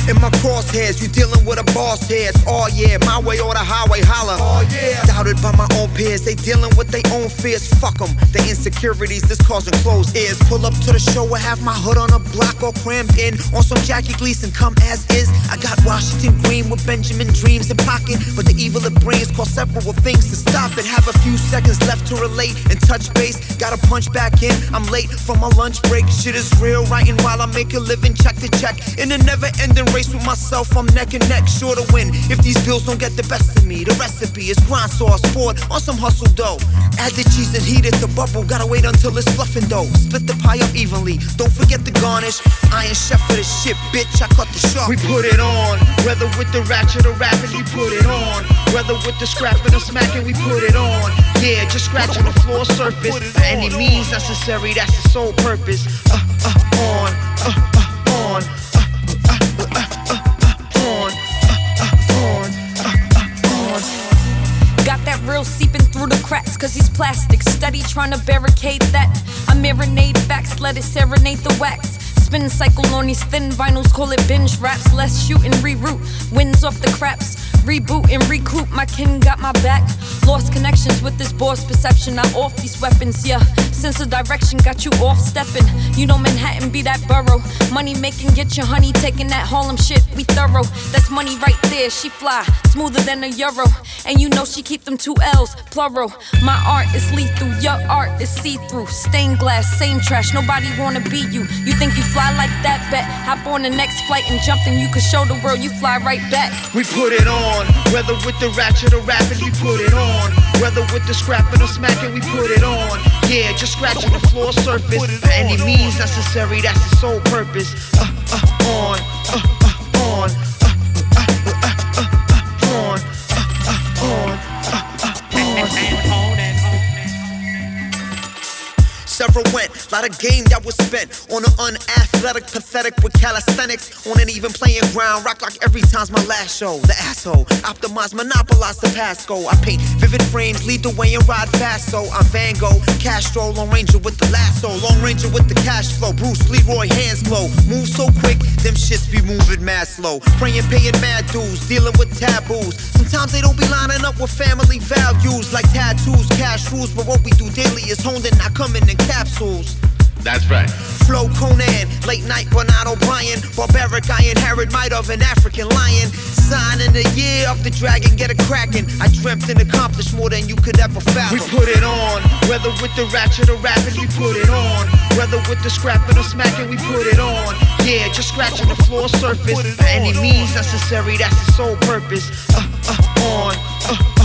In my crosshairs, you dealing with a boss heads. Oh yeah, my way or the highway, holla. Oh yeah. Doubted by my own peers, they dealing with their own fears. Fuck them, the insecurities that's causing closed ears. Pull up to the show, I have my hood on a block all crammed in. On some Jackie Gleason, come as is. I got Washington Green with Benjamin Dreams in pocket, but the evil it brings cause several things to stop it. Have a few seconds left to relate and touch base. Gotta punch back in, I'm late from my lunch break. Shit is real, writing while I make a living check to check. In a never-ending race with myself, I'm neck and neck, sure to win. If these bills don't get the best of me, the recipe is grind sauce poured on some hustle dough. Add the cheese and heat it to bubble, gotta wait until it's fluffing dough. Split the pie up evenly, don't forget the garnish. Iron chef for the shit, bitch, I cut the sharp. We put it on, whether with the ratchet or rapping, we put it on. Whether with the scrapping or smacking, we put it on. Yeah, just scratching the floor surface. By any means necessary, that's the sole purpose. On. Got that real seeping through the cracks, cause he's plastic. Steady trying to barricade that. I marinate facts, let it serenade the wax. Spin cycle on these thin vinyls, call it binge raps. Let's shoot and reroute, wins off the craps. Reboot and recoup, my kin got my back. Lost connections with this boss perception. I off these weapons, yeah. Sense of direction got you off stepping. You know Manhattan be that borough. Money making, get your honey taking that Harlem shit. We thorough, that's money right there. She fly, smoother than a euro. And you know she keep them 2 L's, plural. My art is lethal, your art is see-through. Stained glass, same trash, nobody wanna be you. You think you fly like that? Bet, hop on the next flight and jump and you can show the world you fly right back. We put it on, whether with the ratchet or rapping, we put it on. Whether with the scrapping or smacking, we put it on. Yeah, just scratching the floor surface. By any means necessary, that's the sole purpose. On. Several went, lot of game that was spent on an unathletic, pathetic with calisthenics. On an even playing ground, rock like every time's my last show. The asshole, optimize, monopolize the Pasco. I paint vivid frames, lead the way and ride fast. So I'm Van Gogh, Castro, Lone Ranger with the lasso. Lone Ranger with the cash flow, Bruce Leroy, hands glow. Move so quick, them shits be moving mad slow. Praying, paying mad dues, dealing with taboos. Sometimes they don't be lining up with family values like tattoos, cash rules. But what we do daily is honed and not coming in capsules. That's right. Flo Conan, late night Bernard O'Brien. Barbaric, I inherit might of an African lion. Sign in the year of the dragon, get a crackin'. I dreamt and accomplished more than you could ever fathom. We put it on, whether with the ratchet or rapping, we put it on. Whether with the scrapping or smacking, we put it on. Yeah, just scratching the floor surface. By any means necessary, that's the sole purpose. On.